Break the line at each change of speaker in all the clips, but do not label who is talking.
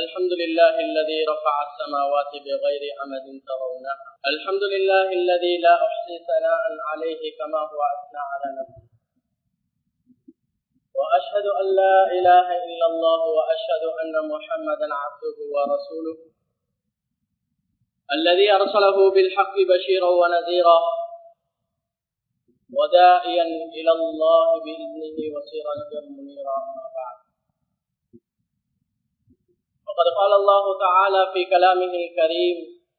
الحمد لله الذي رفع السماوات بغير عمد ترونها. الحمد لله الذي لا أحصي ثناء عليه كما هو أثنى على نفسه. وأشهد أن لا إله إلا الله وأشهد أن محمدا عبده ورسوله الذي أرسله بالحق بشيرا ونذيرا وداعيا إلى الله بإذنه وسراجا منيرا. أما بعد، وقد قال الله تعالى في كلامه الكريم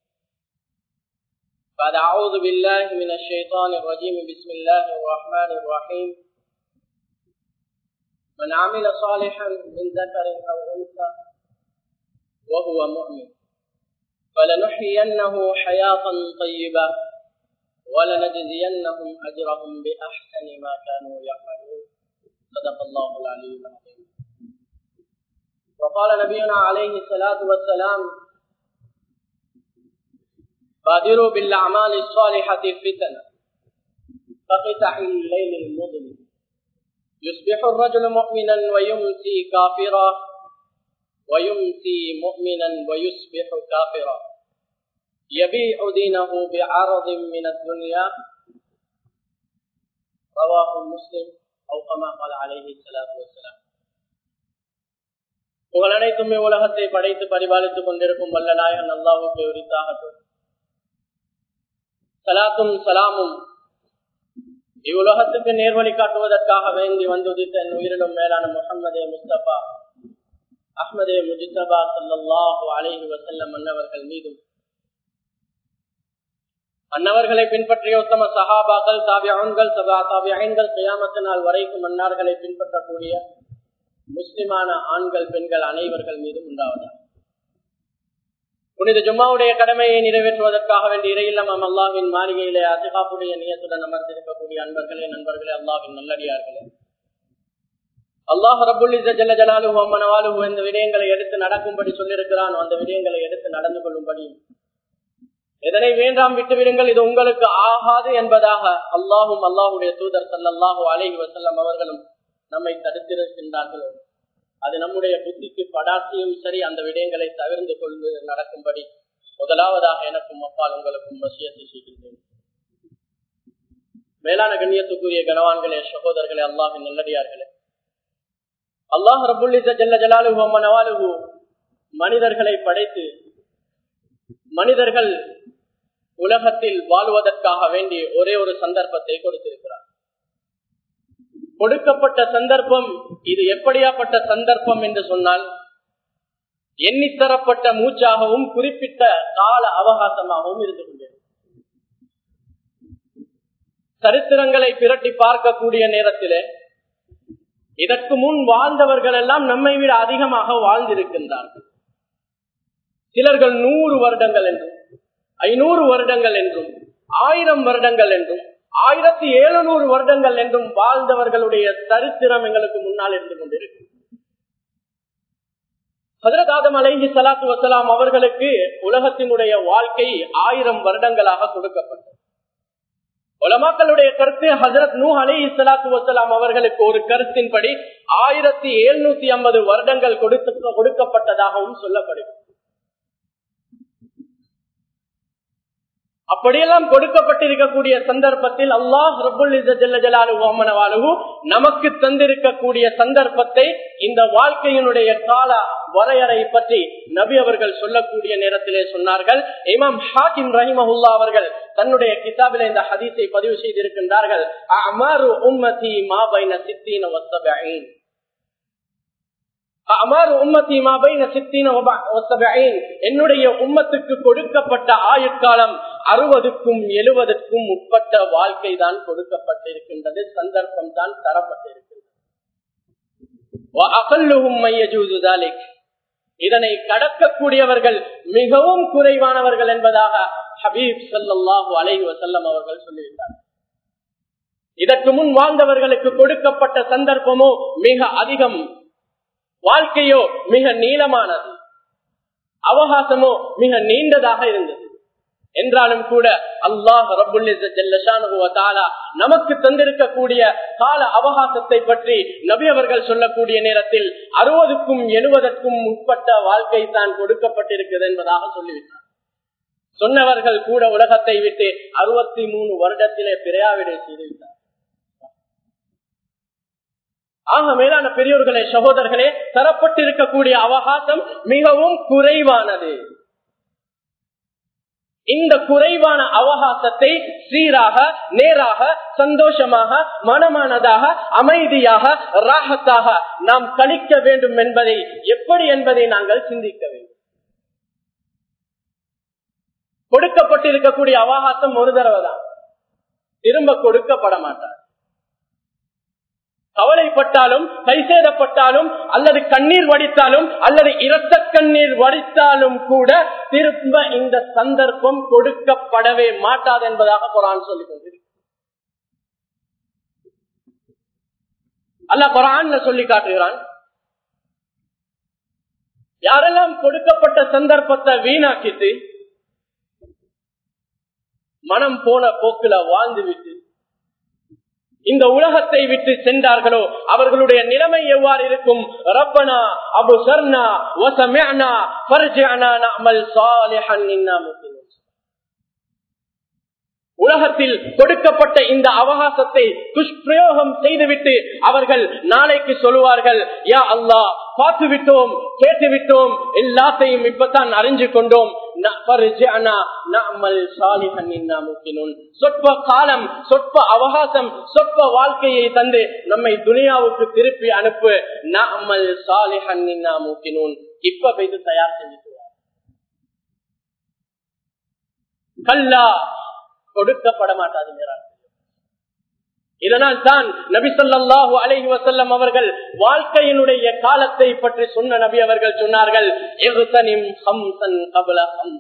بعد أعوذ بالله من الشيطان الرجيم بسم الله الرحمن الرحيم: من عمل صالحا من ذكر أو أنثى وهو مؤمن فلنحيينه حياة طيبة ولنجزينهم أجرهم بأحسن ما كانوا يعملون. صدق الله العلي العظيم. وقال نبينا عليه الصلاة والسلام: بادروا بالأعمال الصالحة فتنة كقطع الليل المظلم يصبح الرجل مؤمنا ويمسي كافرا ويمسي مؤمنا ويصبح كافرا يبيع دينه بعرض من الدنيا. رواه مسلم أو كما قال عليه الصلاة والسلام. புகழனைத்தும் உலகத்தை படைத்து பரிபாலித்துக் கொண்டிருக்கும் வல்ல நாயகன் அல்லாஹ்வுக்கு உரித்தாகட்டும். சலாத்தும் சலாமும் இவ்வுலகத்துக்கு நேர்வழி காட்டுவதற்காக வேண்டி வந்துதித்த என் உயிரிலும் மேலான முஹம்மதே முஸ்தபா அஹ்மதே முஜ்தபா ஸல்லல்லாஹு அலைஹி வஸல்லம் அன்னவர்கள் மீதும், அன்னவர்களை பின்பற்றிய உத்தம சஹாபாக்கள், தாபிஊன்கள், தபா தாபிஈன்கள், கியாமத் நாள் வரைக்கும் அன்னார்களை பின்பற்றக்கூடிய முஸ்லிமான ஆண்கள் பெண்கள் அனைவர்கள் மீதும் உண்டாவதாக. புனித ஜும்மாவுடைய கடமையை நிறைவேற்றுவதற்காக வேண்டிய இறையில்லம் அல்லாஹ்வின் மாளிகையிலே அத்திகாஃபுடைய நியத்துடன் அமர்ந்திருக்கக்கூடிய அன்பர்களே, நண்பர்களே, அல்லாஹ்வின் நல்லடியார்களே, அல்லாஹ் ரப்புல் இஸ்ஸத் ஜல்ல ஜலாலுஹு வ மனவாலுஹு இந்த விடயங்களை எடுத்து நடக்கும்படி சொல்லியிருக்கிறான். அந்த விடயங்களை எடுத்து நடந்து கொள்ளும்படியும், எதனை வேண்டாம் விட்டுவிடுங்கள், இது உங்களுக்கு ஆகாது என்பதாக அல்லாஹும் அல்லாஹுடைய தூதர் ஸல்லல்லாஹு அலைஹி வஸல்லம் அவர்களும் நம்மை தடுத்திருக்கின்றார்களோ அது நம்முடைய புத்திக்கு படாசியும் சரி, அந்த விடயங்களை தவிர்த்து கொண்டு நடக்கும்படி முதலாவதாக எனக்கும் அப்பால் உங்களுக்கும் வசியத்து செய்கின்றேன். மேலான கண்ணியத்துக்குரிய கனவான்களே, சகோதரர்களே, அல்லாஹ்வின் நல்லடியார்களே, அல்லாஹ் ரப்புல் இஸ்ஸத் ஜல்ல ஜலாலுஹு வ மனவாலுஹு மனிதர்களை படைத்து மனிதர்கள் உலகத்தில் வாழ்வதற்காக வேண்டி ஒரே ஒரு சந்தர்ப்பத்தை கொடுத்திருக்கிறார். கொடுக்கப்பட்ட சந்தர்ப்பம் இது எப்படியாப்பட்ட சந்தர்ப்பம் என்று சொன்னால், எண்ணித்தரப்பட்ட மூச்சாகவும் குறிப்பிட்ட கால அவகாசமாகவும் இருந்து கொண்டிருக்கிறது. சரித்திரங்களை பிரட்டி பார்க்கக்கூடிய நேரத்திலே இதற்கு முன் வாழ்ந்தவர்கள் எல்லாம் நம்மை விட அதிகமாக வாழ்ந்திருக்கின்றார்கள். சிலர்கள் 100 வருடங்கள் என்றும் 500 வருடங்கள் என்றும் 1000 வருடங்கள் என்றும் 1700 வருடங்கள் என்றும் வாழ்ந்தவர்களுடைய சரித்திரம் எங்களுக்கு முன்னால் இருந்து கொண்டிருக்கு. ஹஜ்ரத் ஆதம் அலைஹி ஸலாத்து வஸலாம் அவர்களுக்கு உலகத்தினுடைய வாழ்க்கை 1000 வருடங்களாக கொடுக்கப்பட்டது. உலமாக்களுடைய கருத்து, ஹஜ்ரத் நூஹ் அலைஹி ஸலாத்து வஸலாம் அவர்களுக்கு ஒரு கருத்தின்படி 1750 வருடங்கள் கொடுக்கப்பட்டதாகவும் சொல்லப்படுகிறது. அப்படியெல்லாம் கொடுக்கப்பட்டிருக்கக்கூடிய சந்தர்ப்பத்தில் அல்லாஹ் ரப்புல் இஸ்ஸத் ஜல்ல ஜலாலுஹு வ மனவாலுஹு நமக்கு தந்திருக்கக்கூடிய சந்தர்ப்பத்தை, இந்த வாழ்க்கையினுடைய கால வரையறை பற்றி நபி அவர்கள் சொல்லக்கூடிய நேரத்திலே சொன்னார்கள். இமாம் ஹாக்கிம் ரஹிமஹுல்லாஹ் அவர்கள் தன்னுடைய கிதாபிலே இந்த ஹதீஸை பதிவு செய்திருக்கின்றார்கள். அமாரு உம்மதி மா பைன 60 வ 70. என்னுடைய உம்மத்துக்கு கொடுக்கப்பட்ட ஆயுட்காலம் 60க்கும் 70க்கும் உட்பட்ட வாழ்க்கை தான் கொடுக்கப்பட்டிருக்கின்றது, சந்தர்ப்பம் தான் தரப்பட்டிருக்கின்றது. இதனை கடக்கக்கூடியவர்கள் மிகவும் குறைவானவர்கள் என்பதாக ஹபீப் ஸல்லல்லாஹு அலைஹி வஸல்லம் அவர்கள் சொல்லியிருந்தார். இதற்கு முன் வாழ்ந்தவர்களுக்கு கொடுக்கப்பட்ட சந்தர்ப்பமோ மிக அதிகம், வாழ்க்கையோ மிக நீளமானது, அவகாசமோ மிக நீண்டதாக இருந்தது. என்றாலும் கூட அல்லாஹ் ரப்புல் இஸ்ஸத் ஜல்ல ஷானுஹு வ தஆலா நமக்கு தந்திருக்கக்கூடிய கால அவகாசத்தை பற்றி நபி அவர்கள் சொல்லக்கூடிய நேரத்தில் 60க்கும் 70க்கும் உட்பட்ட வாழ்க்கை தான் கொடுக்கப்பட்டிருக்கிறது என்பதாக சொல்லிவிட்டார். சொன்னவர்கள் கூட உலகத்தை விட்டு 63 வருடத்திலே பிறையாவிடை செய்துவிட்டார். ஆக மேலான பெரியோர்களே, சகோதரர்களே, தரப்பட்டிருக்கக்கூடிய அவகாசம் மிகவும் குறைவானது. இந்த குறைவான அவகாசத்தை சீராக, நேராக, சந்தோஷமாக, மனமானதாக, அமைதியாக, ராகத்தாக நாம் கழிக்க வேண்டும் என்பதை எப்படி என்பதை நாங்கள் சிந்திக்க வேண்டும். கொடுக்கப்பட்டிருக்கக்கூடிய அவகாசம் ஒரு தடவை தான், திரும்ப கொடுக்கப்பட மாட்டார். கவலைப்பட்டாலும், கைசேதப்பட்டாலும், அல்லது கண்ணீர் வடித்தாலும், அல்லது இரத்த கண்ணீர் வடித்தாலும் கூட திரும்ப இந்த சந்தர்ப்பம் கொடுக்கப்படவே மாட்டாது என்பதாக குர்ஆன் சொல்லிக் கொண்டிருக்கிறது. அல்லாஹ் குர்ஆன்ல சொல்லி காட்டுகிறான், யாரெல்லாம் கொடுக்கப்பட்ட சந்தர்ப்பத்தை வீணாக்கிட்டு மனம் போன போக்குல வாழ்ந்துவிட்டு இந்த உலகத்தை விட்டு சென்றார்களோ அவர்களுடைய நிலைமை எவ்வாறு இருக்கும்? ரப்பனா அபுஸர்னா வ சமிஅனா ஃபர்ஜிஅனா நஅமல் ஸாலிஹன் இன்னா முக்மினூன். உலகத்தில் கொடுக்கப்பட்ட இந்த அவகாசத்தை துஷ்பிரயோகம் செய்துவிட்டு அவர்கள் நாளைக்கு சொல்லுவார்கள், யா அல்லாஹ், பார்த்து விட்டோம், கேட்டு விட்டோம், எல்லாத்தையும் இப்பதான் அறிஞ்சு கொண்டோம், சொற்ப காலம், சொற்ப அவகாசம், சொற்ப வாழ்க்கையை தந்து நம்மை துனியாவுக்கு திருப்பி அனுப்பு, நஅமல் ஸாலிஹன் இன்னா மூகினூன். இப்ப போய்த்து தயார் செஞ்சுக்குவார். கல்லா, கொடுக்கப்பட மாட்டாதுங்கிறார். இதனால் தான் நபி ஸல்லல்லாஹு அலைஹி வஸல்லம் அவர்கள் வாழ்க்கையினுடைய காலத்தை பற்றி சொன்ன நபி அவர்கள் சொன்னார்கள், இக்தனிம் ஹம்ஸன் கப்ல ஹம்ஸ்.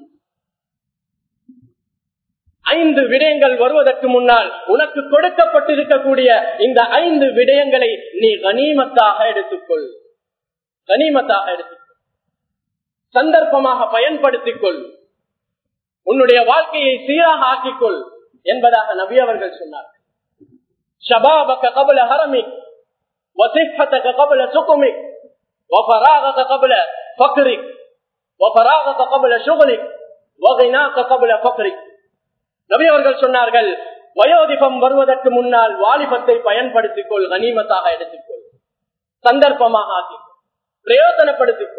5 விடயங்கள் வருவதற்கு முன்னால் உனக்கு கொடுக்கப்பட்டிருக்கக்கூடிய இந்த 5 விடயங்களை நீ கனிமத்தாக எடுத்துக்கொள். கனிமத்தாக எடுத்துக்கொள், சந்தர்ப்பமாக பயன்படுத்திக் கொள், உன்னுடைய வாழ்க்கையை சீராக ஆக்கிக்கொள் என்பதாக நபி அவர்கள் சொன்னார்கள். ஷபாபக கப்ல ஹரமிக் வஸிஹ்ஹதக கப்ல சுகுமிக் வஃபராகக கப்ல ஃபக்ரிக் வஃபராகக கப்ல ஷுக்லிக் வகினாக கப்ல ஃபக்ரிக். நபி அவர்கள் சொன்னார்கள், வயோதிபம் வருவதற்கு முன்னால் வாலிபத்தை பயன்படுத்திக் கொள், கனிமத்தாக எடுத்துக்கொள், சந்தர்ப்பமாக ஆக்கிக்கொள், பிரயோஜனப்படுத்திக்கொள்.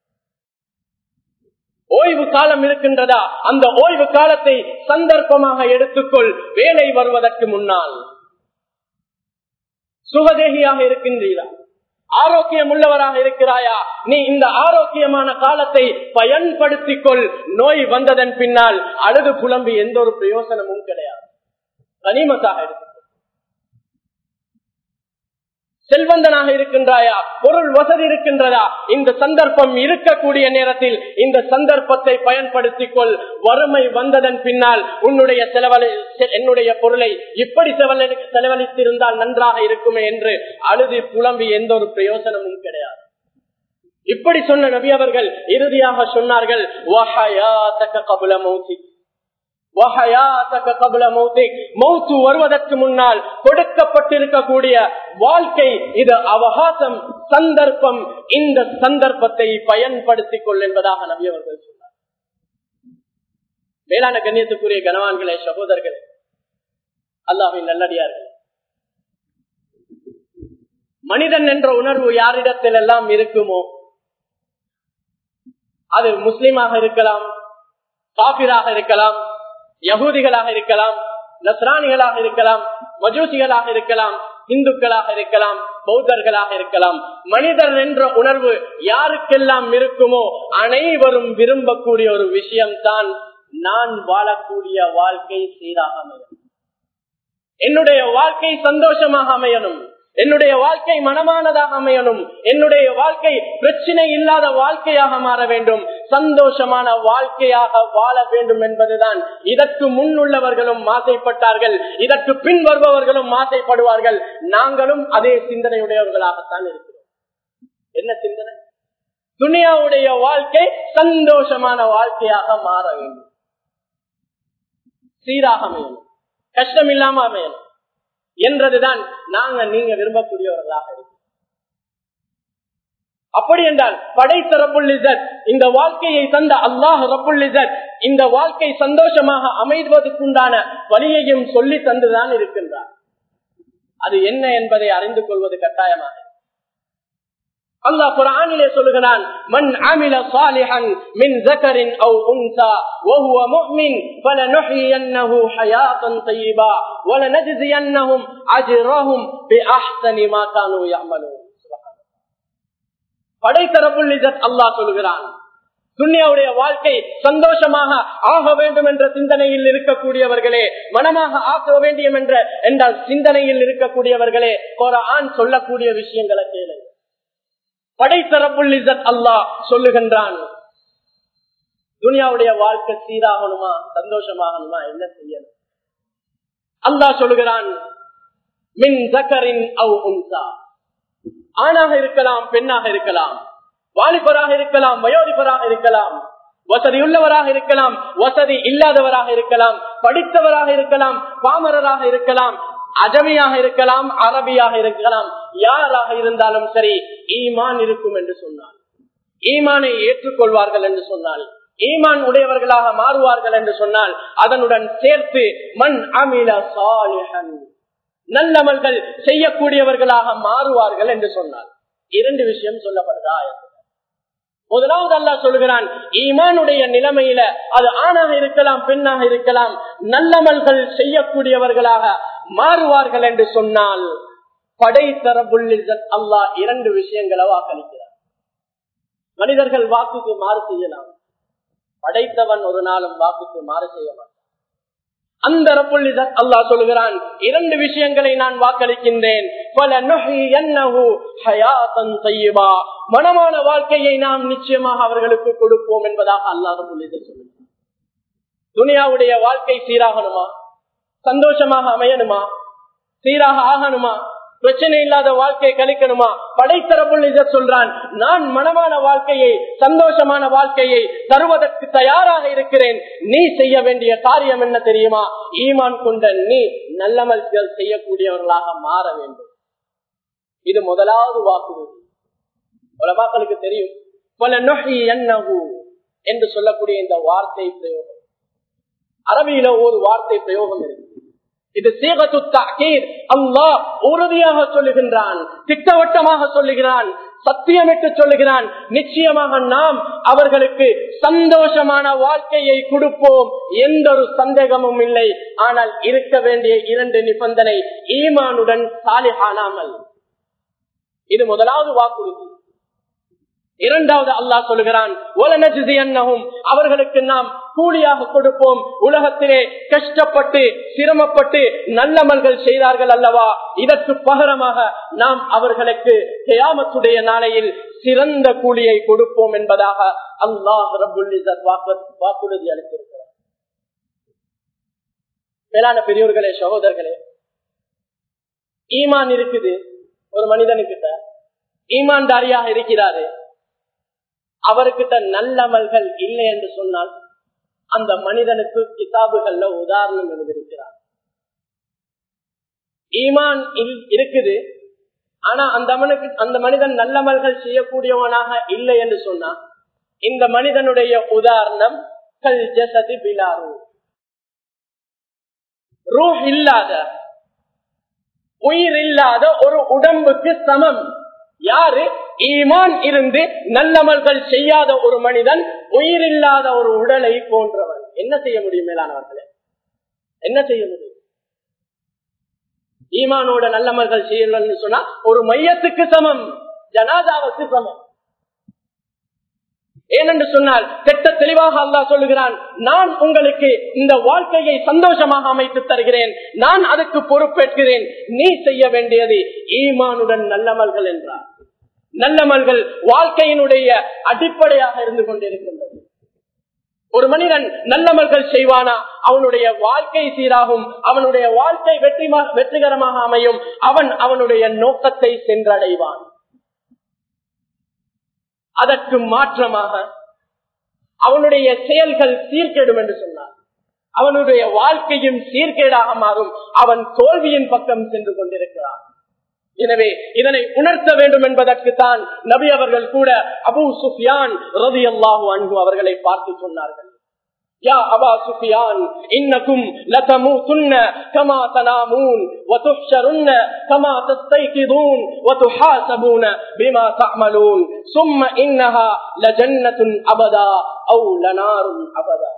ஓய்வு காலம் இருக்கின்றதா, அந்த ஓய்வு காலத்தை சந்தர்ப்பமாக எடுத்துக்கொள். வேலை வருவதற்கு முன்னால் சுகதேகியாக இருக்கின்றீரா, ஆரோக்கியம் உள்ளவராக இருக்கிறாயா, நீ இந்த ஆரோக்கியமான காலத்தை பயன்படுத்திக் கொள். நோய் வந்ததன் பின்னால் அழுது புலம்பி எந்த ஒரு பிரயோசனமும் கிடையாது. கனிமத்தாக எடுத்துக்கொள். செல்வந்தனாக இருக்கின்றாயா, பொருள் வசதி இருக்கின்றதா, இந்த சந்தர்ப்பம் இருக்கக்கூடிய நேரத்தில் இந்த சந்தர்ப்பத்தை பயன்படுத்திக் கொள். வறுமை வந்ததன் பின்னால் என்னுடைய பொருளை இப்படி செலவழித்திருந்தால் நன்றாக இருக்குமே என்று அழுதி புலம்பி எந்த ஒரு பிரயோசனமும் கிடையாது. இப்படி சொன்ன நபி அவர்கள் இறுதியாக சொன்னார்கள், மௌத்து வருவதற்கு முன்னால் கொடுக்கப்பட்டிருக்கக்கூடிய வாழ்க்கை இது அவகாசம், சந்தர்ப்பம், இந்த சந்தர்ப்பத்தை பயன்படுத்திக் கொள் என்பதாக நபி அவர்கள் சொன்னார். மேலான கண்ணியத்துக்குரிய கனவான்களே, சகோதரர்களே, அல்லாஹ்வின் நல்லடியார்கள், மனிதன் என்ற உணர்வு யாரிடத்தில் எல்லாம் இருக்குமோ, அது முஸ்லிமாக இருக்கலாம், காபிராக இருக்கலாம், யகூதிகளாக இருக்கலாம், நஸ்ரானிகளாக இருக்கலாம், மஜூசிகளாக இருக்கலாம், இந்துக்களாக இருக்கலாம், பௌத்தர்களாக இருக்கலாம். மனிதர் என்ற உணர்வு யாருக்கெல்லாம் இருக்குமோ அனைவரும் விரும்பக்கூடிய ஒரு விஷயம்தான், நான் வாழக்கூடிய வாழ்க்கை சீராக அமையணும், என்னுடைய வாழ்க்கை சந்தோஷமாக அமையணும், என்னுடைய வாழ்க்கை மனமானதாக அமையணும், என்னுடைய வாழ்க்கை பிரச்சனை இல்லாத வாழ்க்கையாக மாற வேண்டும், சந்தோஷமான வாழ்க்கையாக வாழ வேண்டும் என்பதுதான் இதற்கு முன் உள்ளவர்களும் ஆசைப்பட்டார்கள், இதற்கு பின் வருபவர்களும் ஆசைப்படுவார்கள். நாங்களும் அதே சிந்தனையுடையவர்களாகத்தான் இருக்கிறோம். என்ன சிந்தனை? துனியாவுடைய வாழ்க்கை சந்தோஷமான வாழ்க்கையாக மாற வேண்டும். சீராக அமையணும், கஷ்டம் இல்லாம அமையணும் என்றதுதான் நீங்க விரும்பக்கூடியவர்களாக இருக்கு. அப்படி என்றால் படைத்த ரப்புல் இஸ்ஸத், இந்த வாழ்க்கையை தந்த அல்லாஹ் ரப்புல் இஸ்ஸத் இந்த வாழ்க்கை சந்தோஷமாக அமைவதற்குண்டான வழியையும் சொல்லி தந்துதான் இருக்கின்றார். அது என்ன என்பதை அறிந்து கொள்வது கட்டாயமாக. அல்லாஹ் குர்ஆனிலே சொல்கிறான், மன் அமில ஸாலிஹன் மின் ஸக்கரின் அவ் உன்ஸா வஹுவ முஃமின் ஃபலனுஹ்யியன்னஹு ஹயாத்தன் தய்யிபா வலனஜ்ஸியன்னஹும் அஜ்ரஹும் பிஅஹ்ஸனி மா கானூ யஅமலூன். படைத்த ரப்புல் இஸ்ஸத் அல்லாஹ் சொல்கிறான், துன்யாவுடைய வாழ்க்கை சந்தோஷமாக ஆக வேண்டும் என்ற சிந்தனையில் இருக்கக்கூடியவர்களே, மனமாக ஆக்க வேண்டும் என்ற சிந்தனையில் இருக்கக்கூடியவர்களே, குர்ஆன் சொல்லக்கூடிய விஷயங்களை கேளுங்க. படைத்த ரப்புல் இஸ்ஸத் அல்லாஹ் சொல்லுகின்றான், துன்யாவுடைய வாழ்க்கை சீராகணுமா, சந்தோஷமாகணுமா, என்ன செய்யணும்? அல்லாஹ் சொல்லுகிறான், மின் ஸக்கரின் அவ் உன்ஸா, ஆணாக இருக்கலாம், பெண்ணாக இருக்கலாம், வாலிபராக இருக்கலாம், வயோதிபராக இருக்கலாம், வசதி உள்ளவராக இருக்கலாம், வசதி இல்லாதவராக இருக்கலாம், படித்தவராக இருக்கலாம், பாமரராக இருக்கலாம், அஜமியாக இருக்கலாம், அரபியாக இருக்கலாம், யாராக இருந்தாலும் சரி, ஈமான் இருக்கும் என்று சொன்னால், ஈமானை ஏற்றுக்கொள்வார்கள் என்று சொன்னால், ஈமான் உடையவர்களாக மாறுவார்கள் என்று சொன்னால், அதனுடன் சேர்த்து மன் அமில ஸாலிஹன், நல்லமல்கள் செய்யக்கூடியவர்களாக மாறுவார்கள் என்று சொன்னார். இரண்டு விஷயம் சொல்லப்படுதா? முதலாவது அல்லாஹ் சொல்கிறான், ஈமானுடைய நிலைமையில அது ஆணாக இருக்கலாம், பெண்ணாக இருக்கலாம், நல்லமல்கள் செய்யக்கூடியவர்களாக மாறுவார்கள் என்று சொன்னால், படைத்த ரப்புல் இஸ்ஸத் அல்லாஹ் இரண்டு விஷயங்களை வாக்களிக்கிறார். மனிதர்கள் வாக்குக்கு மாறு செய்யலாம், படைத்தவன் ஒரு நாளும் வாக்குக்கு மாறு செய்ய மாட்டான். அந்த ரப்புல் இஸ்ஸத் அல்லாஹ் சொல்கிறான், இரண்டு விஷயங்களை நான் வாக்களிக்கின்றேன், ஃபலனுஹ்யியன்னஹு ஹயாத்தன் தய்யிபா, மனமான வாழ்க்கையை நாம் நிச்சயமாக அவர்களுக்கு கொடுப்போம் என்பதாக அல்லாஹ் ரப்புல் இஸ்ஸத் சொல்கிறான். துனியாவுடைய வாழ்க்கை சீராகணுமா, சந்தோஷமாக அமையணுமா, சீராக ஆகணுமா, பிரச்சனை இல்லாத வாழ்க்கையை கழிக்கணுமா, படைத்த ரப்புல் இஸ்ஸத் சொல்றான், நான் மனமான வாழ்க்கையை, சந்தோஷமான வாழ்க்கையை தருவதற்கு தயாராக இருக்கிறேன். நீ செய்ய வேண்டிய காரியம் என்ன தெரியுமா? ஈமான் கொண்ட நீ நல்லமல்கள் செய்யக்கூடியவர்களாக மாற வேண்டும். இது முதலாவது வாக்குறுதி. உலமாக்களுக்கு தெரியும், ஃபலனுஹ்யியன்னஹு என்று சொல்லக்கூடிய இந்த வார்த்தை பிரயோகம், அரபியில ஒரு வார்த்தை பிரயோகம் இருக்கு. இது சீகத்து தஅக்கீத். அல்லாஹ் உறுதியாக சொல்லுகின்றான், திட்டவட்டமாக சொல்லுகிறான், சத்தியமிட்டு சொல்லுகிறான், நிச்சயமாக நாம் அவர்களுக்கு சந்தோஷமான வாழ்க்கையை கொடுப்போம், எந்த ஒரு சந்தேகமும் இல்லை. ஆனால் இருக்க வேண்டிய இரண்டு நிபந்தனை, ஈமானுடன் சாலிஹானாமல். இது முதலாவது வாக்குறுதி. இரண்டாவது அல்லாஹ் சொல்லுகிறான், வலனஜ்ஸியன்னஹும், அவர்களுக்கு நாம் கூலியாக கொடுப்போம். உலகத்திலே கஷ்டப்பட்டு சிரமப்பட்டு நல்லமல்கள் செய்தார்கள் அல்லவா, இதற்கு பகரமாக நாம் அவர்களுக்கு கியாமத்துடைய நாளையில் சிறந்த கூலியை கொடுப்போம் என்பதாக அல்லாஹ் ரப்புல் இஸ்ஸத் வாக்குறுதி அளித்திருக்கிறார். மேலான பெரியோர்களே, சகோதரர்களே, ஈமான் இருக்குது ஒரு மனிதனுக்கிட்ட, ஈமான்தாரியாக இருக்கிறாரு, அவர்கிட்ட நல்லமல்கள் இல்லை என்று சொன்னால் அந்த மனிதனுக்கு கிதாபுகள்ல உதாரணம் எழுதியிருக்கிறார். ஈமான் இருக்குது, ஆனா அந்த மனிதன் நல்லமல்கள் செய்யக்கூடியவனாக இல்லை என்று சொன்னா இந்த மனிதனுடைய உதாரணம் கல் ஜஸதி பிலா ரூஹ், ரூஹ் இல்லாத, உயிர் இல்லாத ஒரு உடம்புக்கு சமம். யாரு? ஈமான் இருந்து நல்லமல்கள் செய்யாத ஒரு மனிதன் உயிர் இல்லாத ஒரு உடலை போன்றவன். என்ன செய்ய முடியும் மேலானவர்களே? என்ன செய்ய முடியும்? ஈமானோட நல்லமல்கள் செய்யலன்னு சொன்னா ஒரு மையத்துக்கு சமம், ஜனாதாவுக்கு சமம். ஏனென்று சொன்னால் திட்ட தெளிவாக அல்லாஹ் சொல்லுகிறான், நான் உங்களுக்கு இந்த வாழ்க்கையை சந்தோஷமாக அமைத்து தருகிறேன், நான் அதுக்கு பொறுப்பேற்கிறேன், நீ செய்ய வேண்டியது ஈமானுடன் நல்லமல்கள் என்றார். நல்லமல்கள் வாழ்க்கையினுடைய அடிப்படையாக இருந்து கொண்டிருக்கின்றது. ஒரு மனிதன் நல்லமல்கள் செய்வானா அவனுடைய வாழ்க்கை சீராகும், அவனுடைய வாழ்க்கை வெற்றிகரமாக அமையும், அவனுடைய நோக்கத்தை சென்றடைவான். அதற்கு மாற்றமாக அவனுடைய செயல்கள் சீர்கேடும் என்று சொன்னார். அவனுடைய வாழ்க்கையும் சீர்கேடாக மாறும். அவன் தோல்வியின் பக்கம் சென்று கொண்டிருக்கிறான். எனவே இதனை உணர்த்த வேண்டும் என்பதற்கு தான் நபி அவர்கள் கூட அபூ சுஃபியான் ரலியல்லாஹு அன்ஹு அவர்களை பார்த்து சொன்னார்கள், யா அபா சுஃபியான் இன்னக்கும் லதமூதுன்ன கமா தனாமூன் வதுஹ்ஷருன்ன கமா தஸ்தைகிதுன் வதுஹாஸபூன பிமா தஅமலூன் சும்ம இன்னஹா லஜன்னத்துன் அபதா அவ் லனாருன் அபதா.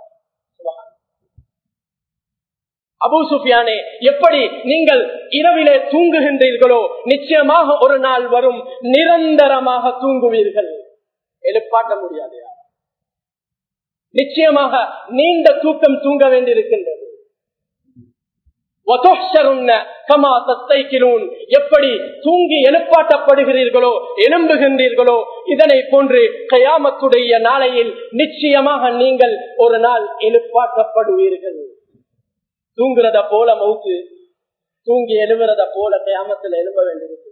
அபூ சுஃபியானே, எப்படி நீங்கள் இரவிலே தூங்குகின்றீர்களோ நிச்சயமாக ஒரு நாள் வரும் நிரந்தரமாக தூங்குவீர்கள், எழுப்பாட்ட முடியாது. நிச்சயமாக நீண்ட தூக்கம் தூங்க வேண்டியிருக்கின்றது. எப்படி தூங்கி எழுப்பாட்டப்படுகிறீர்களோ எழும்புகின்றீர்களோ இதனை போன்று கியாமத்துடைய நாளையில் நிச்சயமாக நீங்கள் ஒரு நாள் எழுப்பாட்டப்படுவீர்கள். தூங்குறத போல மௌத்து, தூங்கி எழுவுறத போல கியாமத்தில் எழும்ப வேண்டியிருக்கிறது.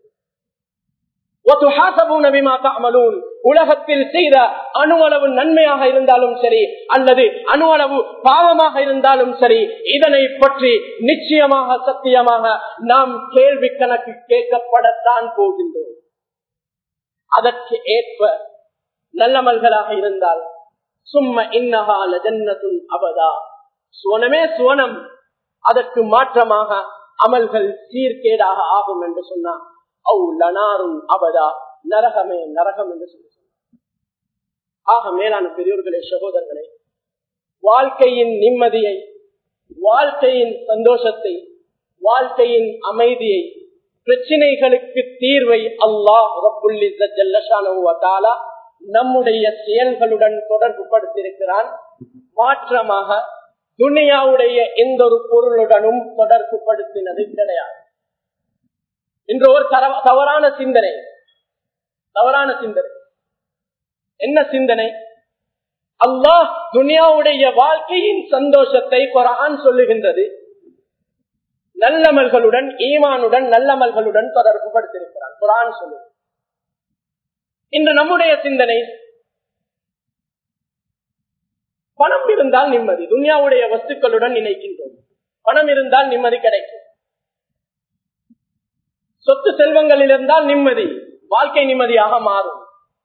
உலகத்தில் செய்த அணுவளவு நன்மையாக இருந்தாலும் சரி அல்லது அணுவளவு பாவமாக இருந்தாலும் சரி, இதனை பற்றி நிச்சயமாக சத்தியமாக நாம் கேள்வி கணக்கு கேட்கப்படத்தான் போகின்றோம். அதற்கு ஏற்ப நல்லமல்களாக இருந்தால் சும்ம இன்னஹா லஜன்னத்துன் அபதா, சுவனமே சுவனம். அதற்கு மாற்றமாக அமல்கள் சீர்கேடாக ஆகும் என்று சொன்னார். அவு லனாரும் அபதா, நரகமே நரகம் என்று சொல்லி. ஆக மேலான பெரியோர்களே, சகோதரர்களே, வாழ்க்கையின் நிம்மதியை, வாழ்க்கையின் சந்தோஷத்தை, வாழ்க்கையின் அமைதியை, பிரச்சனைகளுக்கு தீர்வை அல்லாஹ் ரப்புல் இஸ்ஸத் ஜல்ல ஷானஹு வ தஆலா நம்முடைய செயல்களுடன் தொடர்பு படுத்தியிருக்கிறான். மாற்றமாக துனியாவுடைய எந்த ஒரு பொருளுடனும் தொடர்பு படுத்தினது கிடையாது. இன்று ஒரு தவறான சிந்தனை. என்ன சிந்தனை? அல்லாஹ் துனியாவுடைய வாழ்க்கையின் சந்தோஷத்தை குர்ஆன் சொல்லுகின்றது, நல்லமல்களுடன், ஈமானுடன், நல்லமல்களுடன் தொடர்பு படுத்தியிருக்கிறான். குர்ஆன் சொல்லுது. இன்று நம்முடைய சிந்தனை, பணம் இருந்தால் நிம்மதி, துனியாவுடைய வஸ்துக்களுடன் இணைக்கின்றோம். பணம் இருந்தால் நிம்மதி கிடைக்கும். சொத்து செல்வங்களில் இருந்தால் நிம்மதி, வாழ்க்கை நிம்மதியாக மாறும்.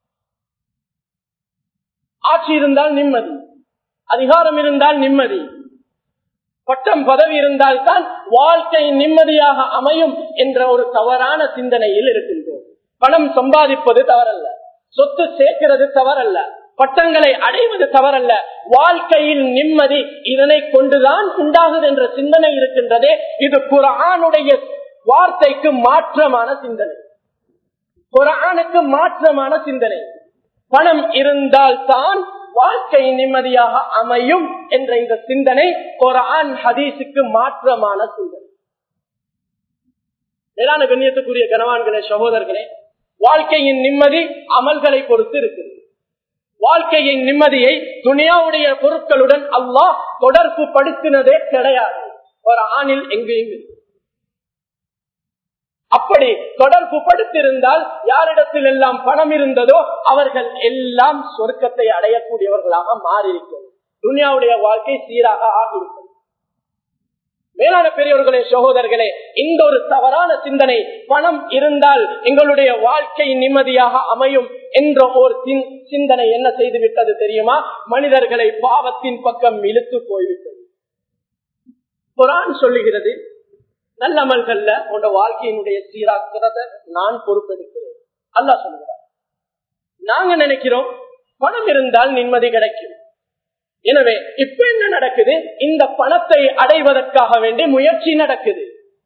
ஆட்சி இருந்தால் நிம்மதி, அதிகாரம் இருந்தால் நிம்மதி, பட்டம் பதவி இருந்தால் தான் வாழ்க்கை நிம்மதியாக அமையும் என்ற ஒரு தவறான சிந்தனையில் இருக்கின்றோம். பணம் சம்பாதிப்பது தவறல்ல, சொத்து சேர்க்கிறது தவறல்ல, பட்டங்களை அடைவது தவறல்ல. வாழ்க்கையில் நிம்மதி இதனை கொண்டுதான் உண்டாகுது என்ற சிந்தனை இருக்கின்றதே, இது குர்ஆனுடைய வார்த்தைக்கு மாற்றமான சிந்தனை, குர்ஆனுக்கு மாற்றமான சிந்தனை. பணம் இருந்தால் தான் வாழ்க்கை நிம்மதியாக அமையும் என்ற இந்த சிந்தனை குர்ஆன் ஹதீஸுக்கு மாற்றமான சிந்தனை. மேலான கண்ணியத்துக்குரிய கனவான்களே, சகோதரர்களே, வாழ்க்கையின் நிம்மதி அமல்களை பொறுத்து இருக்கிறது. வாழ்க்கையின் நிம்மதியை துனியாவுடைய பொருட்களுடன் அல்லாஹ் தொடர்பு படுத்தினதே கிடையாது, குர்ஆனில் எங்கேயும். அப்படி தொடர்பு படுத்திருந்தால் யாரிடத்தில் எல்லாம் பணம் இருந்ததோ அவர்கள் எல்லாம் சொர்க்கத்தை அடையக்கூடியவர்களாக மாறியிருக்கும், துனியாவுடைய வாழ்க்கை சீராக ஆகியிருக்கும். மேலான பெரியவர்களே, சகோதரர்களே, இந்த ஒரு தவறான சிந்தனை, பணம் இருந்தால் எங்களுடைய வாழ்க்கை நிம்மதியாக அமையும் என்ற ஒரு சிந்தனை என்ன செய்துவிட்டது தெரியுமா? மனிதர்களை பாவத்தின் பக்கம் இழுத்து போய்விட்டது. குர்ஆன் சொல்லுகிறது, நல்லமல்கள்ல உங்க வாழ்க்கையினுடைய சீராக்கிறத நான் பொறுப்பெடுக்கிறேன். அல்லாஹ் சொல்லுகிறார். நாங்க நினைக்கிறோம் பணம் இருந்தால் நிம்மதி கிடைக்கும். எனவே இப்ப என்ன நடக்குது? இந்த பணத்தை அடைவதற்காக வேண்டி முயற்சி நடக்குது.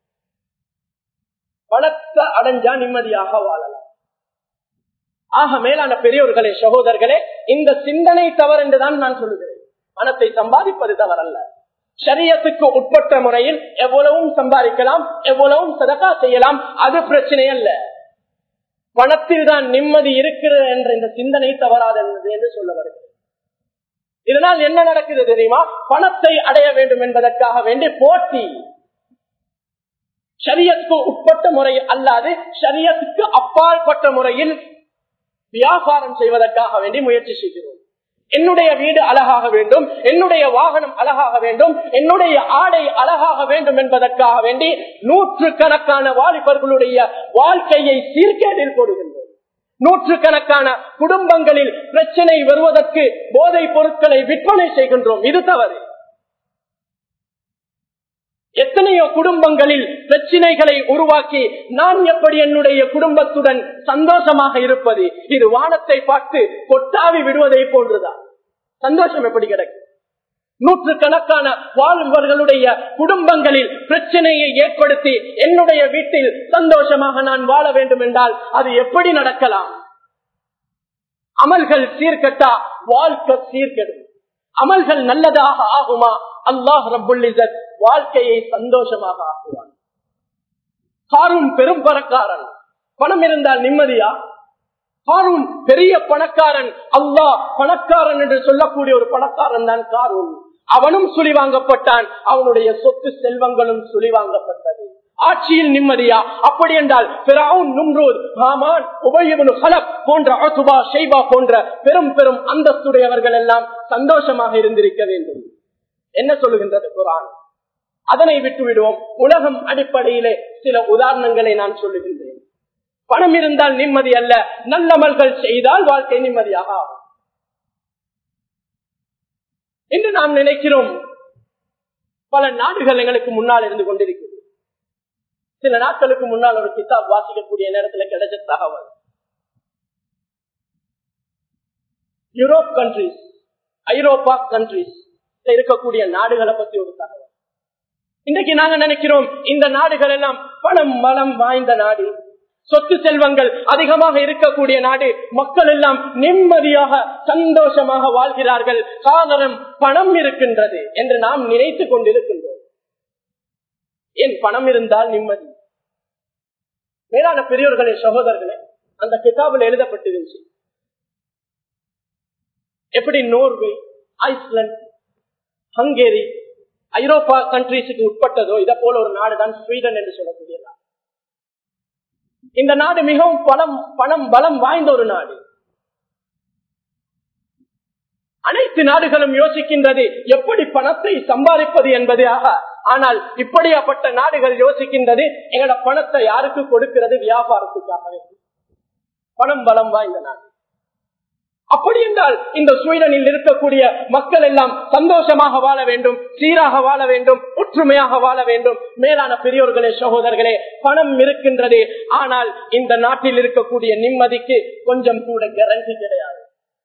பணத்தை அடைஞ்சா நிம்மதியாக வாழலாம். ஆக மேலான பெரியோர்களே, சகோதரர்களே, இந்த சிந்தனை தவறு என்றுதான் நான் சொல்லுகிறேன். பணத்தை சம்பாதிப்பது தவறல்ல. ஷரியத்துக்கு உட்பட்ட முறையில் எவ்வளவும் சம்பாதிக்கலாம், எவ்வளவும் சதகா செய்யலாம், அது பிரச்சனை அல்ல. பணத்தில் தான் நிம்மதி இருக்கிறது என்ற இந்த சிந்தனை தவறாதது என்று சொல்ல வருகிறது. இதனால் என்ன நடக்குது தெரியுமா? பணத்தை அடைய வேண்டும் என்பதற்காக வேண்டி போட்டி, ஷரியத்துக்கு உட்பட்ட முறையில் அல்லாது ஷரியத்துக்கு அப்பாற்பட்ட முறையில் வியாபாரம் செய்வதற்காக வேண்டி முயற்சி செய்கிறோம். என்னுடைய வீடு அழகாக வேண்டும், என்னுடைய வாகனம் அழகாக வேண்டும், என்னுடைய ஆடை அழகாக வேண்டும் என்பதற்காக வேண்டி நூற்றுக்கணக்கான வாலிபர்களுடைய வாழ்க்கையை சீர்கேடில் போடுகின்றோம். நூற்றுக்கணக்கான குடும்பங்களில் பிரச்சனை வருவதற்கு போதைப் பொருட்களை விற்பனை செய்கின்றோம். இது தவறு. எத்தனையோ குடும்பங்களில் பிரச்சனைகளை உருவாக்கி நான் எப்படி என்னுடைய குடும்பத்துடன் சந்தோஷமாக இருப்பது? இது வானத்தை பார்த்து கொட்டாவி விடுவதை போன்றுதான். சந்தோஷம் எப்படி கிடைக்கும்? நூற்றுக்கணக்கான வாழ்வர்களுடைய குடும்பங்களில் பிரச்சனையை ஏற்படுத்தி என்னுடைய வீட்டில் சந்தோஷமாக நான் வாழ வேண்டும் என்றால் அது எப்படி நடக்கலாம்? அமல்கள் சீர்கட்டா வாழ்க்கை சீர்கெடும். அமல்கள் நல்லதாக ஆகுமா? அல்லாஹ் ரப்புல் இஸ்ஸத் வாழ்க்கையை சந்தோஷமாக ஆக்குவான். காரூன் பெரும் பணக்காரன். பணம் இருந்தால் நிம்மதியா? காரூன் பெரிய பணக்காரன். அல்லாஹ் பணக்காரன் என்று சொல்லக்கூடிய ஒரு பணக்காரன் தான் காரூன். அவனும் சுழிவாங்கப்பட்டான். அவனுடைய சொத்து செல்வங்களும் சுழிவாங்கப்பட்டது. ஆட்சியில் நிம்மதியா? அப்படி என்றால் ஃபிரௌன், நும்ரூத், ஹாமான், உபய் இப்னு கலப் போன்ற உத்பா, ஷைபா போன்ற பெரும் பெரும் அந்தஸ்துடையவர்கள் எல்லாம் சந்தோஷமாக இருந்திருக்க வேண்டும். என்ன சொல்லுகின்றது குர்ஆன்? அதனை விட்டு விடுவோம். உலகம் அடிப்படையிலே சில உதாரணங்களை நான் சொல்லுகின்றேன். பணம் இருந்தால் நிம்மதி அல்ல, நல்லமல்கள் செய்தால் வாழ்க்கை நிம்மதியாக ஆகும். இன்று நாம் நினைக்கிறோம் பல நாடுகள் எங்களுக்கு முன்னால் இருந்து கொண்டிருக்கிறது. சில நாட்களுக்கு முன்னால் ஒரு கிதாப் வாசிக்கக்கூடிய நேரத்தில் கிடைச்ச தகவல், யூரோப் கண்ட்ரிஸ், ஐரோப்பா கண்ட்ரிஸ் இருக்கக்கூடிய நாடுகளை பத்தி ஒரு தகவல். இன்றைக்கு நாங்க நினைக்கிறோம் இந்த நாடுகள் எல்லாம் பணம் பலம் வாய்ந்த நாடு, சொத்து செல்வங்கள் அதிகமாக இருக்கக்கூடிய நாடு, மக்கள் எல்லாம் நிம்மதியாக சந்தோஷமாக வாழ்கிறார்கள், காரணம் பணம் இருக்கின்றது என்று நாம் நினைத்துக் கொண்டிருக்கின்றோம். ஏன் பணம் இருந்தால் நிம்மதி? மேலான பெரியோர்களே, சகோதரர்களே, அந்த கிதாபில் எழுதப்பட்டிருந்துச்சு எப்படி நோர்வே, ஐஸ்லாந்து, ஹங்கேரி ஐரோப்பா கண்ட்ரிஸுக்கு உட்பட்டதோ இதை போல ஒரு நாடுதான் ஸ்வீடன் என்று சொல்லக்கூடிய நாடு. இந்த நாடு மிகவும் பணம் பலம் வாய்ந்த ஒரு நாடு. அனைத்து நாடுகளும் யோசிக்கின்றது எப்படி பணத்தை சம்பாதிப்பது என்பதாக. ஆனால் இப்படியாப்பட்ட நாடுகள் யோசிக்கின்றது எங்களோட பணத்தை யாருக்கு கொடுக்கிறது? வியாபாரத்துக்காக. பணம் பலம் வாய்ந்த நாடு. அப்படி என்றால் இந்த ஸ்வீடனில் இருக்கக்கூடிய மக்கள் எல்லாம் சந்தோஷமாக வாழ வேண்டும், சீராக வாழ வேண்டும், ஒற்றுமையாக வாழ வேண்டும். மேலான பெரியோர்களே, சகோதரர்களே, பணம் இருக்கின்றது. ஆனால் இந்த நாட்டில் இருக்கக்கூடிய நிம்மதிக்கு கொஞ்சம் கூட கேரண்டி கிடையாது.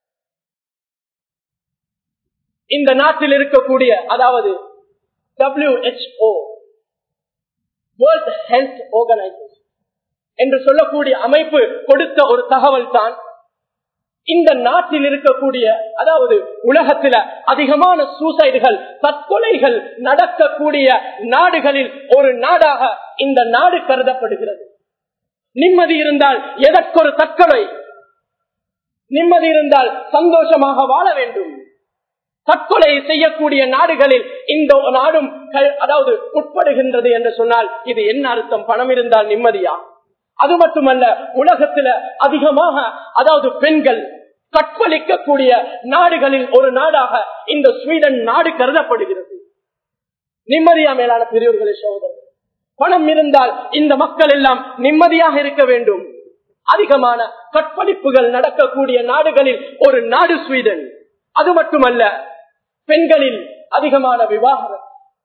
இந்த நாட்டில் இருக்கக்கூடிய, அதாவது WHO, வேர்ல்ட் ஹெல்த் ஆர்கனைசேஷன் என்று சொல்லக்கூடிய அமைப்பு கொடுத்த ஒரு தகவல் தான், இந்த நாட்டில் இருக்கக்கூடிய, அதாவது உலகத்தில் அதிகமான சூசைடுகள், தற்கொலைகள் நடக்கக்கூடிய நாடுகளில் ஒரு நாடாக இந்த நாடு கருதப்படுகிறது. நிம்மதி இருந்தால் எதற்கொரு தற்கொலை? நிம்மதி இருந்தால் சந்தோஷமாக வாழ வேண்டும். தற்கொலை செய்யக்கூடிய நாடுகளில் இந்த நாடும் அதாவது உட்படுகின்றது என்று சொன்னால் இது என்ன அர்த்தம்? பணம் இருந்தால் நிம்மதியா? அது மட்டுமல்ல, உலகத்தில் அதிகமாக, அதாவது பெண்கள் கற்பழிக்கக்கூடிய நாடுகளில் ஒரு நாடாக இந்த ஸ்வீடன் நாடு கருதப்படுகிறது. நிம்மதியா? மேலான பெரியோர்களே, சகோதரர்களே, பணம் இருந்தால் இந்த மக்கள் எல்லாம் நிம்மதியாக இருக்க வேண்டும். அதிகமான கற்பழிப்புகள் நடக்கக்கூடிய நாடுகளில் ஒரு நாடு ஸ்வீடன். அது மட்டுமல்ல, பெண்களில் அதிகமான விவாகரத்து,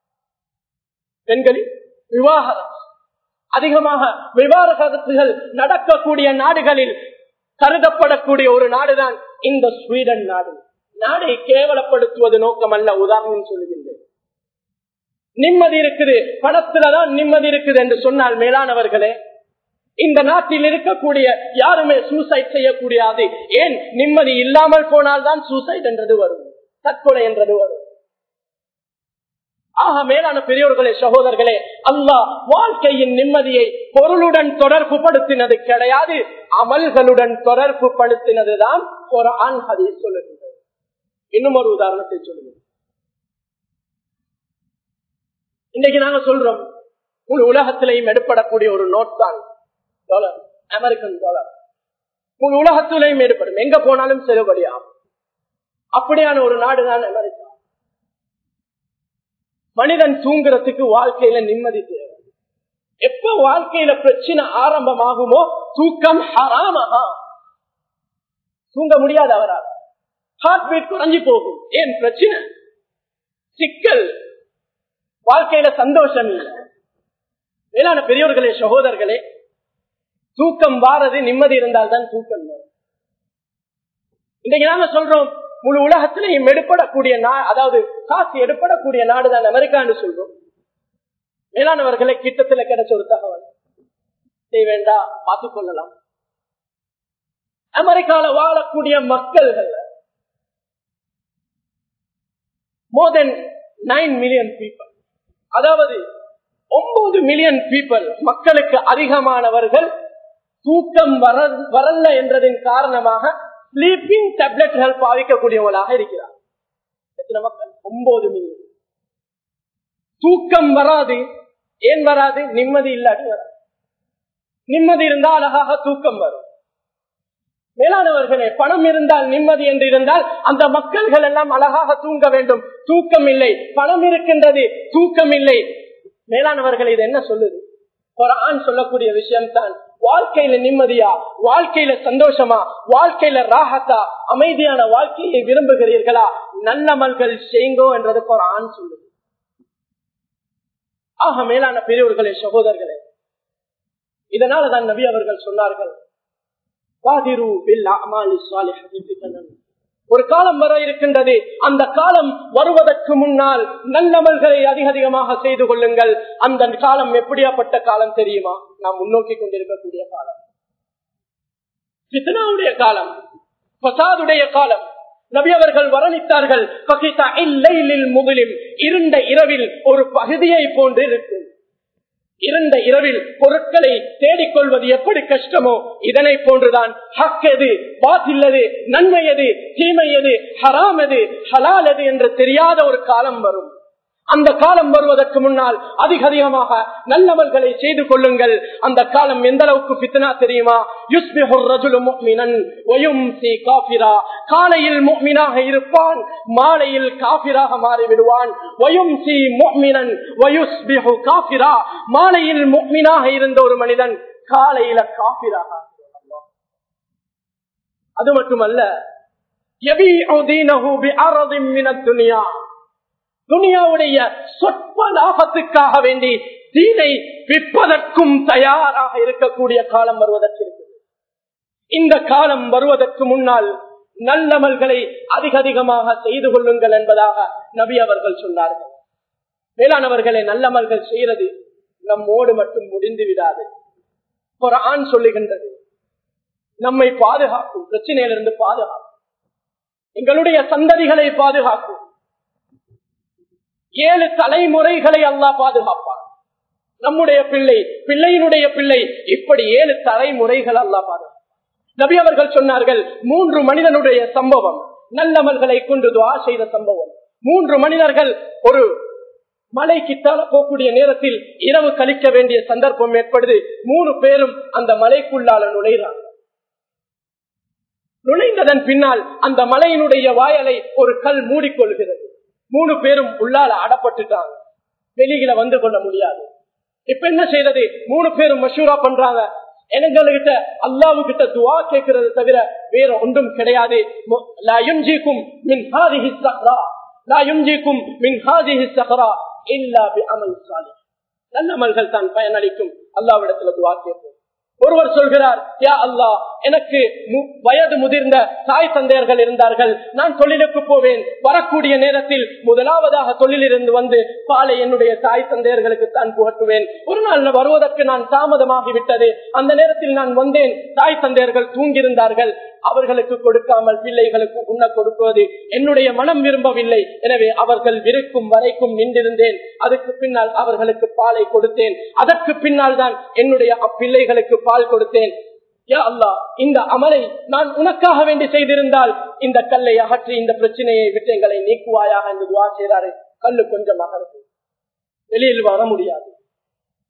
அதிகமாக விவாகரத்துகள் நடக்கக்கூடிய நாடுகளில் கருதப்படக்கூடிய ஒரு நாடுதான் இந்த ஸ்வீடன் நாடு. நாடை கேவலப்படுத்துவது நோக்கம் அல்ல, உதாரணம் சொல்லுகின்றேன். நிம்மதி இருக்குது, பணத்துலதான் நிம்மதி இருக்குது என்று சொன்னால், மேலானவர்களே, இந்த நாட்டில் இருக்கக்கூடிய யாருமே சூசைட் செய்யக்கூடாது. ஏன்? நிம்மதி இல்லாமல் போனால்தான் சூசைட் என்றது வரும், தற்கொலை என்றது வரும். ஆக மேலான பெரியோர்களே, சகோதரர்களே, அல்லாஹ் வாழ்க்கையின் நிம்மதியை பொருளுடன் தொடர்பு படுத்தினது கிடையாது, அமல்களுடன் தொடர்பு படுத்தினதுதான் குர்ஆன் ஹதீஸ் சொல்லுகிறது. இன்னும் ஒரு உதாரணத்தை சொல்லுங்கள். இன்னைக்கு நாங்க சொல்றோம், முழு உலகத்திலையும் எடுப்படக்கூடிய ஒரு நோட் தான் டாலர், அமெரிக்கன் டாலர். முழு உலகத்திலையும் எடுப்படும், எங்க போனாலும் செல்லுபடியாகும். அப்படியான ஒரு நாடுதான் அமெரிக்கா. மனிதன் தூங்குறதுக்கு வாழ்க்கையில நிம்மதி தேவை. எப்ப வாழ்க்கையில பிரச்சனை ஆரம்பமாகுமோ தூக்கம் ஹராமஹா, தூங்க முடியாது. அவரால் ஹார்ட் பீட் குறைஞ்சி போகும். ஏன் பிரச்சனை? சிக்கல். வாழ்க்கையில சந்தோஷம் இல்லை. மேலான பெரியோர்களே, சகோதரர்களே, தூக்கம் வாரது நிம்மதி இருந்தால்தான் தூக்கம் வரும். இன்றைக்கு நாம சொல்றோம் முழு உலகத்திலையும் எடுப்படக்கூடிய அதாவது காசு எடுப்படக்கூடிய நாடுதான் அமெரிக்கான்னு சொல்றோம். மேலானவர்களை கிட்டத்தில் கிடைச்ச ஒரு தகவல் செய்ய வேண்டா, பார்த்துக் கொள்ளலாம். அமெரிக்கால வாழக்கூடிய மக்கள்கள் மோர் தென் 9 மில்லியன் பீப்பிள், அதாவது 9 மில்லியன் பீப்பிள், மக்களுக்கு அதிகமானவர்கள் தூக்கம் வரல என்றதின் காரணமாக ஸ்லீப்பிங் டேப்லெட்கள் பாவிக்கக்கூடியவர்களாக இருக்கிறார். எத்தனை மக்கள்? 9 மில்லியன். தூக்கம் வராது. ஏன் வராது? நிம்மதி இல்லாட்டி வராது. நிம்மதி இருந்தால் அழகாக தூக்கம் வரும். மேலானவர்களே, பணம் இருந்தால் நிம்மதி என்று இருந்தால் அந்த மக்கள்கள் எல்லாம் அழகாக தூங்க வேண்டும். தூக்கம் இல்லை. பணம் இருக்கின்றது, தூக்கம் இல்லை. மேலானவர்கள், இது என்ன சொல்லுது? குர்ஆன் சொல்லக்கூடிய விஷயம் தான். வாழ்க்கையில நிம்மதியா, வாழ்க்கையில சந்தோஷமா, வாழ்க்கையில ராஹத்தா, அமைதியான வாழ்க்கையை விரும்புகிறீர்களா? நல்லமல்கள் செய்யுங்கோ என்றது குர்ஆன் சொல்லுது. ஆக மேலான பெரியவர்களே, சகோதரர்களே, இதனாலதான் நபி அவர்கள் சொன்னார்கள், ஒரு காலம் வர இருக்கின்றது, அந்த காலம் வருவதற்கு முன்னால் நல்லமல்களை அதிகமாக செய்து கொள்ளுங்கள். அந்த காலம் எப்படியாப்பட்ட காலம் தெரியுமா? நாம் முன்னோக்கி கொண்டிருக்கக்கூடிய காலம், ஃபித்னாவுடைய காலம், ஃபசாதுடைய காலம். நபி அவர்கள் வர்ணித்தார்கள், இருண்ட இரவில் ஒரு பகுதியை போன்று இருக்கும். இருண்ட இரவில் பொருட்களை தேடிக்கொள்வது எப்படி கஷ்டமோ இதனை போன்றுதான் ஹக் எது, பாத்தில் எது, நன்மை எது, தீமை எது, ஹராம் எது, ஹலால் எது என்று தெரியாத ஒரு காலம் வரும். அந்த காலம் வருவதற்கு முன்னால் அதிகமாக நல்லவர்களை செய்து கொள்ளுங்கள். அந்த காலம் எந்த அளவுக்கு ஃபித்னா தெரியுமா? யுஸ்பிஹு الرجل مؤمنا ويمسي كافرا. காலையில் முஃமினாக இருப்பான், மாலையில் காஃபிராக மாறி விடுவான். ويمسي مؤمنا ويصبح كافرا. மாலையில் முஃமினாக இருந்த ஒரு மனிதன் காலையில காஃபிராக. அது மட்டுமல்ல, يبيع دينه بعرض من الدنيا. துனியாவுடைய சொற்ப லாபத்துக்காக வேண்டி தீனை விற்பதற்கும் தயாராக இருக்கக்கூடிய காலம் வருவதற்கு. இந்த காலம் வருவதற்கு முன்னால் நல்லமல்களை அதிகமாக செய்து கொள்ளுங்கள் என்பதாக நபி அவர்கள் சொன்னார்கள். மேலானவர்களை, நல்லமல்கள் செய்யறது நம்மோடு மட்டும் முடிந்து விடாது. குர்ஆன் சொல்லுகின்றது, நம்மை பாதுகாக்கும், பிரச்சனையிலிருந்து பாதுகாக்கும், எங்களுடைய சந்ததிகளை பாதுகாக்கும். 7 தலைமுறைகளை அல்லாஹ் பாதுகாப்பார். நம்முடைய பிள்ளை, பிள்ளையினுடைய பிள்ளை, இப்படி 7 தலைமுறைகள் அல்லாஹ் பாதுகாப்பார். நபி அவர்கள் சொன்னார்கள், 3 மனிதனுடைய சம்பவம், நல்லமல்களை கொண்டு துஆ செய்த சம்பவம். 3 மனிதர்கள் ஒரு மலைக்கு போகக்கூடிய நேரத்தில் இரவு கழிக்க வேண்டிய சந்தர்ப்பம் ஏற்படுது. 3 பேரும் அந்த மலைக்குள்ளால நுழைகிறார். நுழைந்ததன் பின்னால் அந்த மலையினுடைய வாயலை ஒரு கல் மூடிக்கொள்கிறது. 3 பேரும் உள்ளால அடப்பட்டுட்டாங்க, வெளியில வந்து கொள்ள முடியாது. இப்ப என்ன செய்யறது? 3 பேரும் மஷூரா பண்றாங்க, எங்ககிட்ட அல்லாஹ்வுகிட்ட துஆ கேட்கிறது தவிர வேற ஒன்றும் கிடையாது. லா யுன்ஜிகும் மின் ஹாதிஹி ஸஹ்ரா, லா யுன்ஜிகும் மின் ஹாதிஹி ஸஹ்ரா இல்லா பிஅமல் ஸாலிஹ். நல்ல அமல்கள் தான் பயனளிக்கும். அல்லாஹ்விடத்துல துஆ கேட்போம். ஒருவர் சொல்கிறார், யா அல்லாஹ், எனக்கு வயது முதிர்ந்த தாய் தந்தையர்கள் இருந்தார்கள், நான் தொழிலுக்கு போவேன், வரக்கூடிய நேரத்தில் முதலாவதாக தொழிலிருந்து வந்து பாலை என்னுடைய தாய் தந்தையர்களுக்கு தான் புகட்டுவேன். ஒரு நாள் வருவதற்கு நான் தாமதமாகிவிட்டது, அந்த நேரத்தில் நான் வந்தேன், தாய் தந்தையர்கள் தூங்கியிருந்தார்கள், அவர்களுக்கு கொடுக்காமல் பிள்ளைகளுக்கு உண்ண கொடுப்பது என்னுடைய மனம் விரும்பவில்லை. எனவே அவர்கள் விருக்கும் வரைக்கும் நின்றிருந்தேன். அதுக்கு பின்னால் அவர்களுக்கு பாலை கொடுத்தேன். அதற்கு பின்னால் தான் என்னுடைய பிள்ளைகளுக்கு பால் கொடுத்தேன். யா அல்லாஹ், இந்த அமலை நான் உனக்காக வேண்டி செய்திருந்தால் இந்த கல்லை அகற்றி இந்த பிரச்சனையை விட்டு எங்களை நீக்குவாயாக என்று துஆ செய்றாரு. கல்லு கொஞ்சம் அகற்று, வெளியில் வர முடியாது.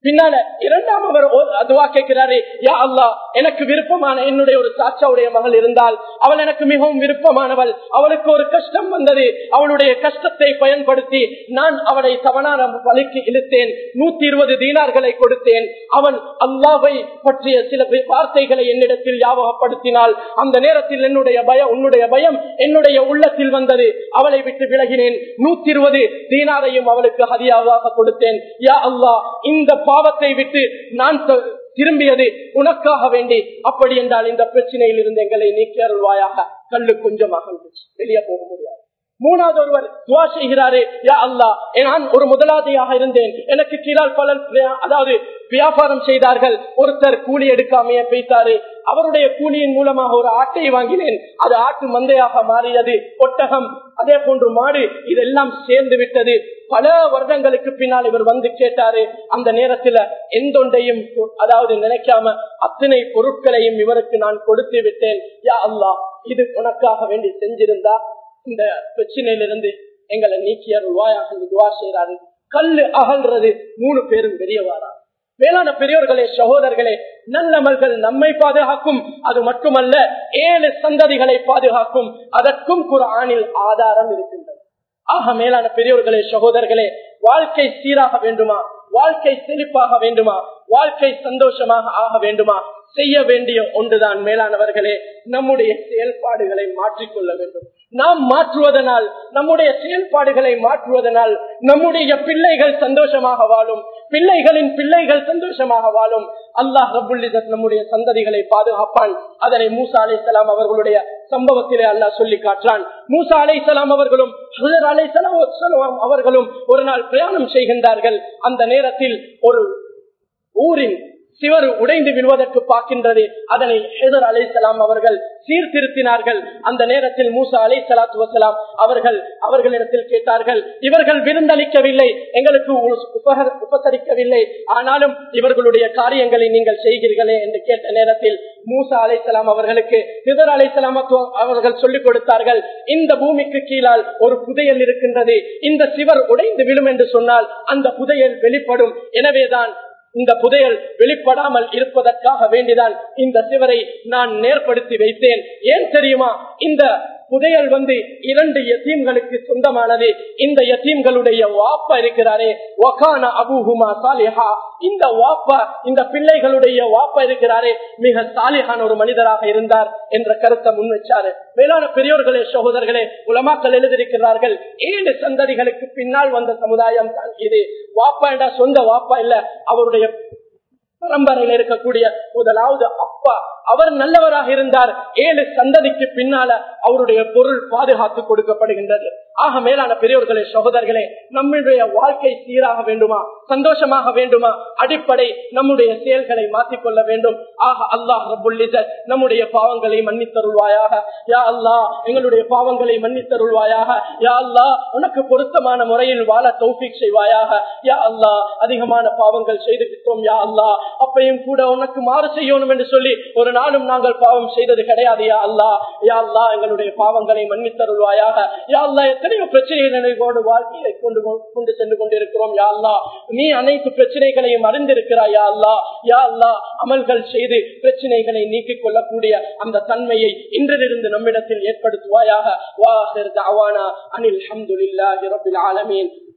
பின்னால இரண்டாம் அவர் அதுவா கேட்கிறாரு, யா அல்லாஹ், எனக்கு விருப்பமான என்னுடைய ஒரு சாச்சாவுடைய மகள் இருந்தால் அவள் எனக்கு மிகவும் விருப்பமானவள், அவளுக்கு ஒரு கஷ்டம் வந்தது, அவளுடைய கஷ்டத்தை பயன்படுத்தி நான் அவளை தவறான வழிக்கு இழுத்தேன், 120 தீனார்களை கொடுத்தேன். அவன் அல்லாஹ்வை பற்றிய சில வார்த்தைகளை என்னிடத்தில் ஞாபகப்படுத்தினால் அந்த நேரத்தில் உன்னுடைய பயம் என்னுடைய உள்ளத்தில் வந்தது, அவளை விட்டு விலகினேன், 120 தீனாரையும் அவளுக்கு ஹதியாவாக கொடுத்தேன். யா அல்லாஹ், இந்த பாவத்தை விட்டு நான் திரும்பியது உனக்காக வேண்டி, அப்படி என்றால் இந்த பிரச்சனையில் இருந்து எங்களை நீக்கி அருள்வாயாக. கல்லு கொஞ்சமாக வெளியே போக முடியாது. மூணாவது ஒருவர் துவா செய்கிறாரே, யா அல்லாஹ், நான் ஒரு முதலாளியாக இருந்தேன், எனக்கு கீழால் பலர் அதாவது வியாபாரம் செய்தார்கள், ஒருத்தர் கூலி எடுக்காமையே பேசாரு, அவருடைய கூலியின் மூலமாக ஒரு ஆட்டை வாங்கினேன், அது ஆட்டு மந்தையாக மாறியது, ஒட்டகம், அதே போன்று மாடு, இதெல்லாம் சேர்ந்து விட்டது. பல வருடங்களுக்கு பின்னால் இவர் வந்து கேட்டாரு. அந்த நேரத்தில் எந்தொன்றையும் அதாவது நினைக்காம அத்தனை பொருட்களையும் இவருக்கு நான் கொடுத்து விட்டேன். யா அல்லாஹ், இது உனக்காக வேண்டி செஞ்சிருந்தா இந்த பிரச்சனையிலிருந்து எங்களை நீக்கிய ரூபாயாக துவா செய்யறாரு. கல்லு அகல்றது, 3 பேரும் பெரியவாரா. வேளாண் பெரியோர்களே, சகோதரர்களே, நல்லமல்கள் நம்மை பாதுகாக்கும், அது மட்டுமல்ல 7 சந்ததிகளை பாதுகாக்கும். அதற்கும் குர்ஆனில் ஆதாரம் இருக்கின்றது. ஆக மேலான பெரியோர்களே, சகோதரர்களே, வாழ்க்கை சீராக வேண்டுமா, வாழ்க்கை செழிப்பாக வேண்டுமா, வாழ்க்கை சந்தோஷமாக ஆக வேண்டுமா, செய்ய வேண்டிய ஒன்றுதான் மேலானவர்களே, நம்முடைய செயல்பாடுகளை மாற்றிக்கொள்ள வேண்டும். நாம் மாற்றுவதனால், நம்முடைய செயல்பாடுகளை மாற்றுவதனால் நம்முடைய பிள்ளைகள் சந்தோஷமாக வாழும், பிள்ளைகளின் பிள்ளைகள் சந்தோஷமாக வாழும். அல்லாஹ் ரப்புல் இஸ்ஸத் நம்முடைய சந்ததிகளை பாதுகாப்பான். அதனை மூசா அலைஹிஸ்ஸலாம் அவர்களுடைய சம்பவத்திலே அல்லாஹ் சொல்லி காட்டுறான். மூசா அலைஹிஸ்ஸலாம் அவர்களும் ஹிதர் அலைஹிஸ்ஸலாம் அவர்களும் ஒரு நாள் பிரயாணம் செய்கின்றார்கள். அந்த நேரத்தில் ஒரு ஊரின் சிவர் உடைந்து விழுவதற்கு பார்க்கின்றது. அதனை ஹிதர் அலைஹிஸ்ஸலாம் அவர்கள் சீர்திருத்தினார்கள். அந்த நேரத்தில் மூசா அலைஹிஸ்ஸலாத்து வஸலாம் அவர்களிடத்தில் கேட்டார்கள், இவர்கள் விருந்தளிக்கவில்லை, எங்களுக்கு உபசரிக்கவில்லை, ஆனாலும் இவர்களுடைய காரியங்களை நீங்கள் செய்கிறீர்களே என்று கேட்ட நேரத்தில் மூசா அலைஹிஸ்ஸலாம் அவர்களுக்கு ஹிதர் அலைஹிஸ்ஸலாம் அவர்கள் சொல்லிக் கொடுத்தார்கள், இந்த பூமிக்கு கீழால் ஒரு புதையல் இருக்கின்றது, இந்த சிவர் உடைந்து விழும் என்று சொன்னால் அந்த புதையல் வெளிப்படும். எனவேதான் இந்த புதையல் வெளிப்படாமல் இருப்பதற்காக வேண்டிதான் இந்த சிவரை நான் நேர்படுத்தி வைத்தேன். ஏன் தெரியுமா, இந்த புதையல் 2 யதீம்களுக்கு சொந்தமானது. இந்த யதீம்களுடைய வாப்பா இருக்கிறாரே, வகான அபூஹுமா சாலிஹா, இந்த வாப்பா, இந்த பிள்ளைகளுடைய வாப்பா இருக்கிறாரே, மிக சாலிஹான ஒரு மனிதராக இருந்தார் என்ற கருத்தை முன்வச்சாரு. மேலான பெரியோர்களே, சகோதரர்களே, உலமாக்கள் எழுதியிருக்கிறார்கள், 7 சந்ததிகளுக்கு பின்னால் வந்த சமுதாயம் தான் இது. வாப்பா என்ற சொந்த வாப்பா இல்ல, அவருடைய பரம்பரையில் இருக்கக்கூடிய முதலாவது அப்பா, அவர் நல்லவராக இருந்தார். 7 சந்ததிக்கு பின்னால அவருடைய பொருள் பாதுகாத்து கொடுக்கப்படுகின்றது. ஆக மேலான பெரியோர்களே, சகோதரர்களே, நம்முடைய வாழ்க்கை சீராக வேண்டுமா, சந்தோஷமாக வேண்டுமா, அடிப்படை நம்முடைய செயல்களை மாற்றிக்கொள்ள வேண்டும். ஆக அல்லாஹ் ரப்புல் இஸ்ஸத் நம்முடைய பாவங்களை மன்னித்தருள்வாயாக. யா அல்லாஹ், எங்களுடைய பாவங்களை மன்னித்தருள்வாயாக. யா அல்லாஹ், உனக்கு பொருத்தமான முறையில் வாழ தௌஃபீக் செய்வாயாக. யா அல்லாஹ், அதிகமான பாவங்கள் செய்து விட்டோம். யா அல்லாஹ், அப்பையும் கூட உனக்கு மாறு செய்யணும் என்று சொல்லி ஒரு நாளும் நாங்கள் பாவம் செய்தது கிடையாது. யா அல்லாஹ், யா அல்லாஹ், எங்களுடைய பாவங்களை மன்னித்தருள்வாயாக. யா அல்லாஹ், எத்தனையோ பிரச்சனைகளோடு வாழ்க்கையை கொண்டு சென்று கொண்டிருக்கிறோம். யா அல்லாஹ், நீ அனைத்து பிரச்சனைகளையும் அறிந்திருக்கிறாய். யா அல்லாஹ், யா அல்லாஹ், அமல்கள் செய்து பிரச்சனைகளை நீக்கிக் கொள்ளக்கூடிய அந்த தன்மையை இன்றிலிருந்து நம்மிடத்தில் ஏற்படுத்துவாயாக. வாஹிர் தஅவானா அனில் ஹம்துலில்லாஹி ரப்பில் ஆலமீன்.